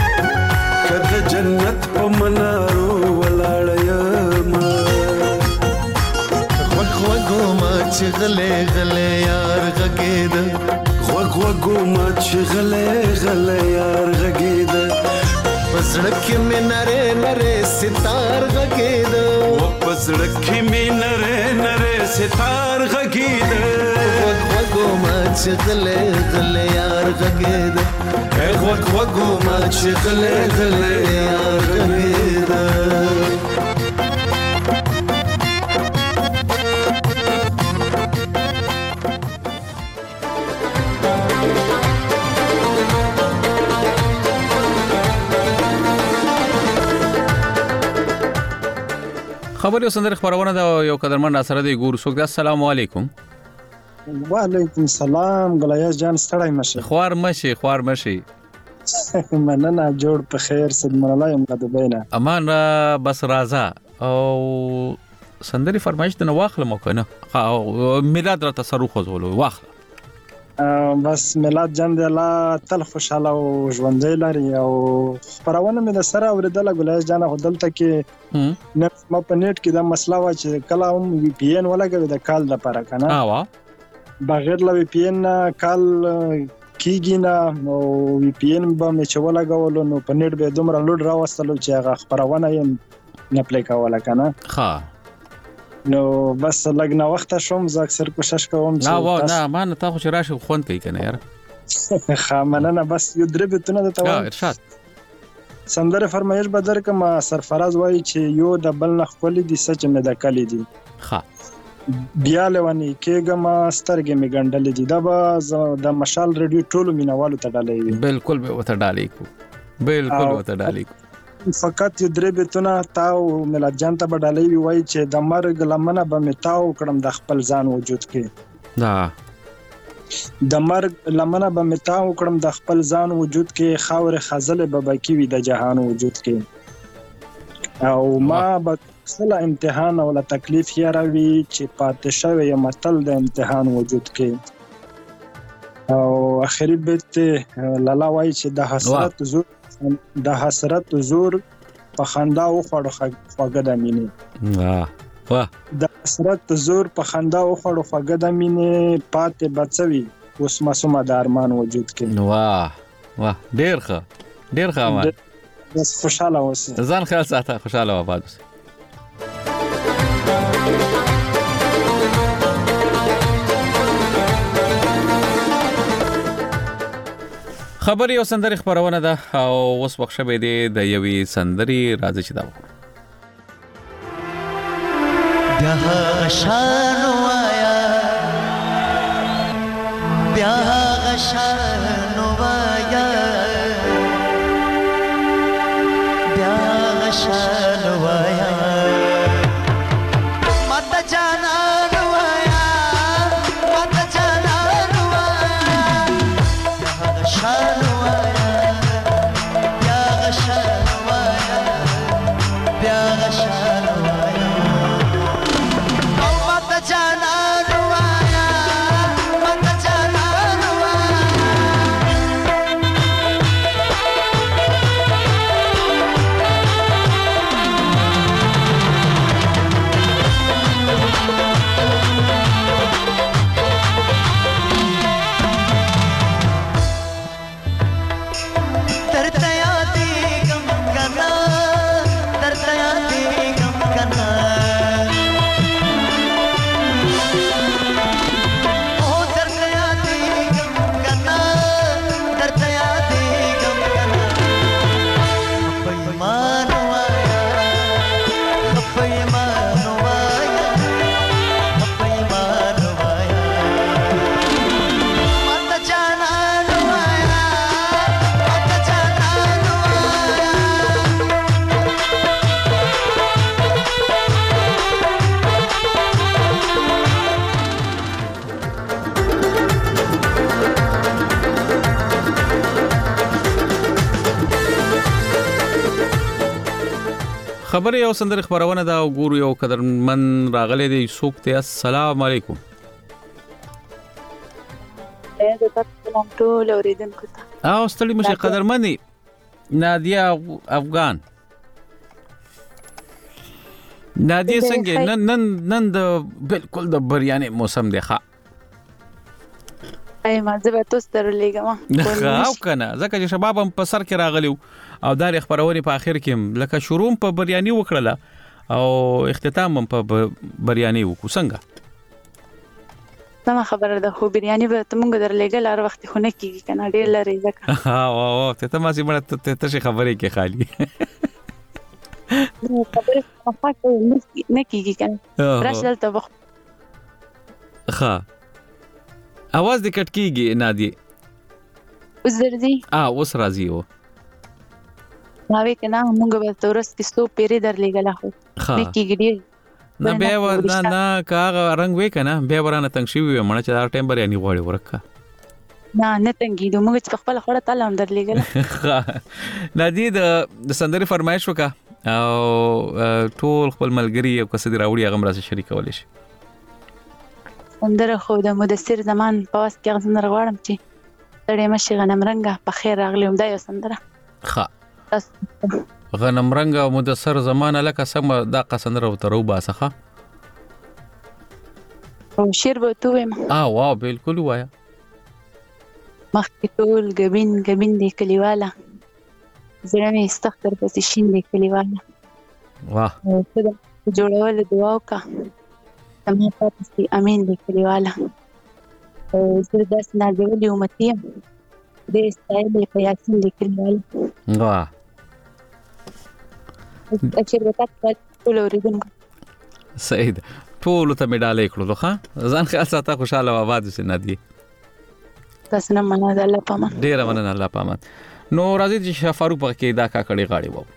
جنت په منارو ولاړ یم غل یار غږېده په زړه کې مې نرې نرې ستار غږېده و په زړه کې مې نرې نرې ستار غږېده غوږ غوږو ما چې غلې غلې یار غږېده غوږ غوږو ما چې غلې غلې یار غږېده خبري سندره خبرونه دا یو قدرمن سره دی ګور سوګ السلام علیکم وعلیکم السلام ګلایاس جان ستړی مشه خوار مشه خوار مشه مننه جوړ په خیر سید مولا یم د بینا امان بس رازا او سندري فرمایش د واخله مو کنه میلاد را تصرف خزولو واخله بس میلاد جان د الله تل خوشاله او ژوندۍ لري او خبرونه مې د سره اوریدله ګلایاس جان خو دلته کې نه ما په نیټ کې دا مسله وا چې کله هم وی پی ان ولګوي د کال لپاره کنه ها بغیر له وی پی ان کال کیږي نه او وی پی ان به مې چې ولګول نو په نیټ به دومره لوډ راوستلو چې هغه خبرونه یې نه پلی کوله کنه ها نو بس لګنه وخت شوم زه اکثر کوشش کوم چې نه نه ما نه تا خو چې راشي خوند کوي کنه یار خامنه بس یو درې بتونه د توان ارشاد سندره فرمایش به در کوم سرفراز وایي چې یو د بل نه خپل دي سچ مې د کلی دي ها بیا لونی کېګه ما سترګې می ګندلې دي دا به د مشال ریډیو ټولو مینوالو ته ډالې بالکل به وته ډالې کو بالکل وته ډالې کو فقط یو درې بتونه تاو ملت جان ته ډالې وایي چې د مرګ لمنه به می تاو کړم د خپل ځان وجود کې دا د مرګ لمنه به می تاو کړم د خپل ځان وجود کې خاور خزل به بکی وي د جهان وجود کې او ما به سلا امتحان او لا تکلیف یې راوي چې پاتې شوی یم تل د امتحان وجود کې او اخري بیت لالا وایي چې د حسرت زور د حسرت زور په خندا او خړو خوګه د مینې واه واه د حسرت زور په خندا او خړو خوګه د مینې پاتې بچوي اوس معصومه د ارمان وجود کې واه واه ډیر ښه ډیر ښه امان بس خوشاله اوسه ځان خیال ساته خوشاله آباد اوسه خبري او سندري خبرونه ده او اوس وخت شوه دی د یوې سندري راځي چې دا وکړو بیا غشان وایا بیا غشان وایا بیا غشان وایا مت جانا وایا مت جانا وایا غشان وایا بیا غشان وایا بیا غشان وایا او مت جانا وایا مت جانا وایا درتیا دی غم کنا درتیا دی غم کنا او درتیا دی غم کنا درتیا دی غم کنا خپایمان وایا خپایمان وایا خپایمان وایا مت جانا وایا مت جانا وایا خبري او سندري خبرونه دا او ګورو یو قدرمن راغلي دی سوق ته السلام علیکم د سلام ټول اوریدونکو ته او ستړي مشه قدرمنې نادیا افغان نادیا څنګه نن نن نن د بالکل د بریانه موسم دی ښه ای ما زه به تاسو ته ورلیږم او کنه ځکه چې شباب هم په سر کې راغلی او دا خبرونه په اخر کې لکه شروع په بریاني وکړه او اختتام هم په بریاني وکړو څنګه سم خبره ده خو بریاني به ته مونږ درلېګل هر وخت خو نه کیږي کنه ډېر لري ځکه ها وا ته ته ما سي مړه ته ته خبرې کې خالی نو خبره فقط نه کیږي کنه راځل ته وخت ها اواز دې کټ کیږي نادي اوس درځي اه اوس راځي و ما وی کنه مونږ به تورس کې ستو پیری درلېګل خو نه کیږي ډېر نه بیا وردا نه کاغه رنگ وې کنه بیا ورانه تنگ شي وي مړه چې دا ټیم بریاني غوړي ورکا نه نه تنګي دوه موږ په خپل خوړه تعالی هم درلېګل نادي د سندري فرمایش وکا او ټول خپل ملګری او کسې راوړي هغه مرسته شریکول شي سندره خو د مدثر زمان په واس کې غزن غواړم چې تړې مشي غنم رنګه په خیر راغلی هم دا یو سندره ښه غنم رنګ او مدثر زمانه لکه سم دا قسندره وترو باسخه او شیر به تو ویم اه واو بالکل وایا مخکې ټول غبین غبین دی کلیواله زړه مې استخر پسې شین دی کلیواله واه ته جوړول دعا وکا تمه پاتې امین دی کلیواله او زه داس نازولې امتی دې استایل په یاسین دی کلیواله واه اچھا وتا ټول اوریدونکو سعید ټول ته مډالې کړو ښه ځان خاصه ساته خوشاله آواز وسنه دي تاسو نه مننه الله پامان ډیر مننه الله پامان نو راځي چې شفارو په کې دا کا کړي غاړي وو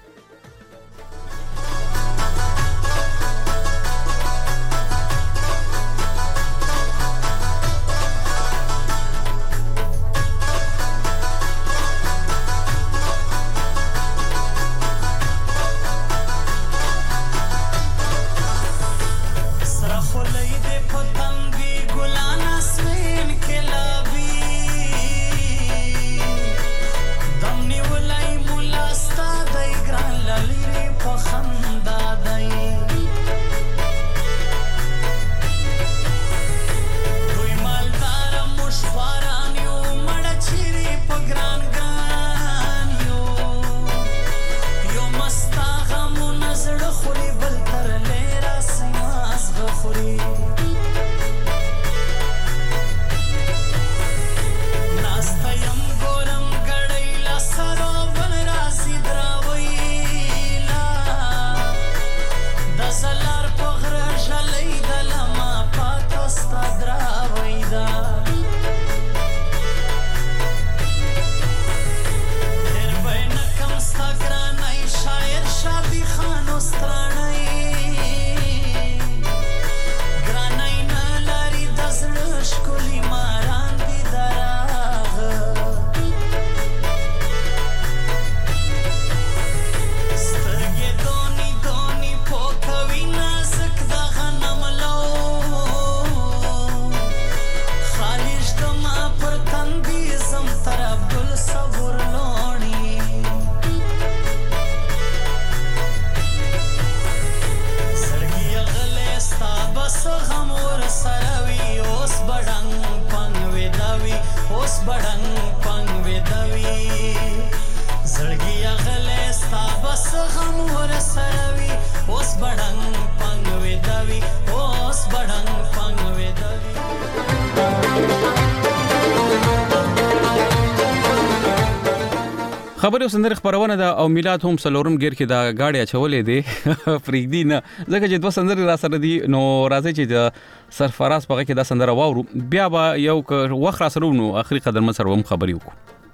خبرو سندره خبرونه ده او میلاد هم سلورم گیر کې دا گاډي اچولې دي فریدي نه ځکه چې دوه سندره را سره دي نو راځي چې سرفراز په کې دا سندره واورو بیا به یو وخت را سره نو اخري قدم سره هم خبري وکړو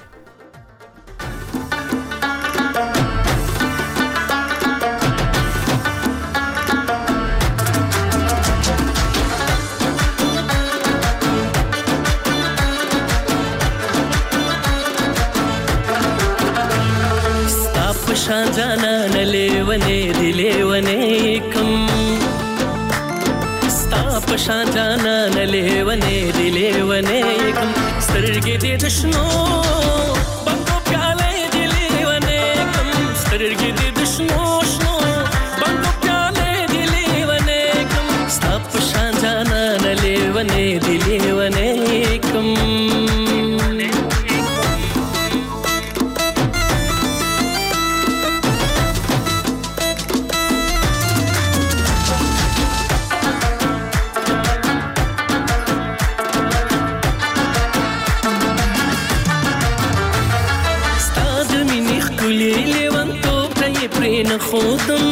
شان جانا نلیونه دی لیونه کم ستا پشان جانا نلیونه دی لیونه کم سترګې دې دشنو بنګو پیاله دی لیونه کم سترګې دې دشنو شنو بنګو پیاله دی لیونه کم ستا پشان جانا نلیونه دی لیونه کم خولي لیوانتوب ته یې پرې نه ښودم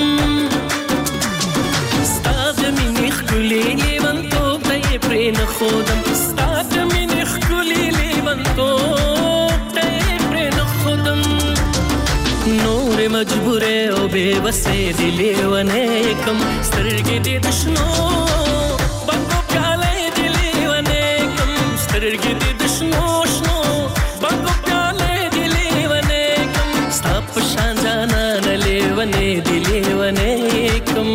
ستا د مینې ښکلي لیوانتوب ته یې پرې نه ښودم ستا د مینې ښکلي لیوانتوب ته یې پرې نه ښودم نورې مجبورې او بېوسې دې لیونی کم سترګې دې د شنو بنګو پیالې دې لیونی کم سترګې دې د شنو شنو بنګو پیالې دې لیونی کم ستا په شان جانانه لیونی دې لیونی کم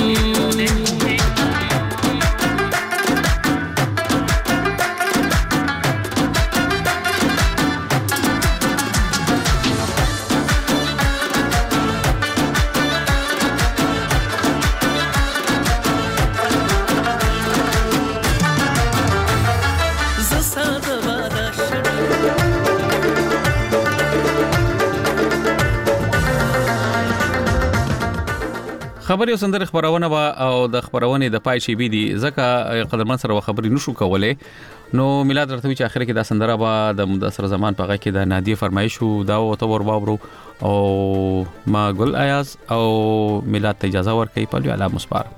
خبري او سندره خبرونه با او د خبرونه د پای شي بي دي ځکه قدرمن سره خبري نشو کولای نو میلاد راتوي چې اخر کې د سندره با د مدثر زمان په غږ کې د نادیه فرمایش دا او تو ور باورو او ما ګل ایاز او میلاد ته اجازه ورکړي په لوی اعلی مسپار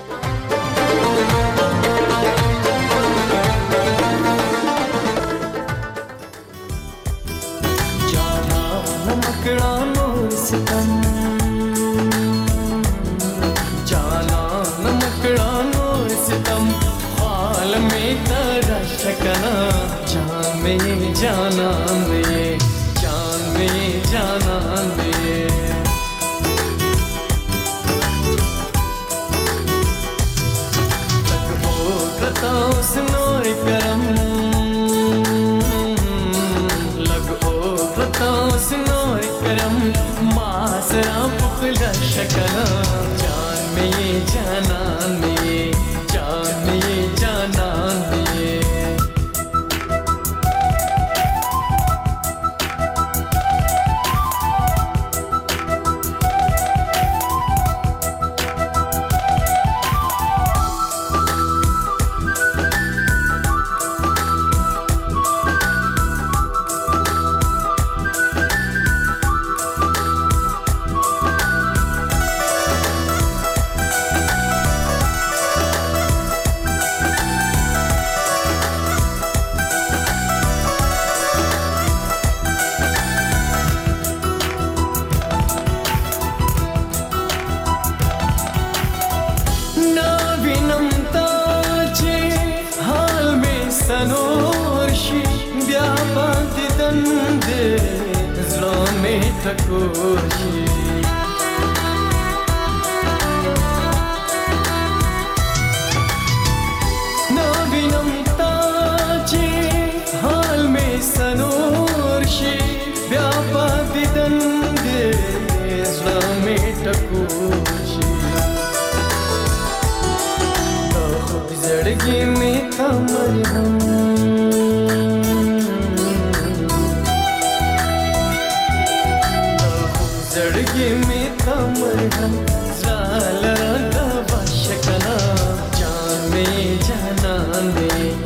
जानान दे जान में जानान दे तक वो कता उसनोर करम लग ओ कता उसनोर करम मासरा पुखला शकना जान में जानान दे जान में जानान दे जान में जानान दे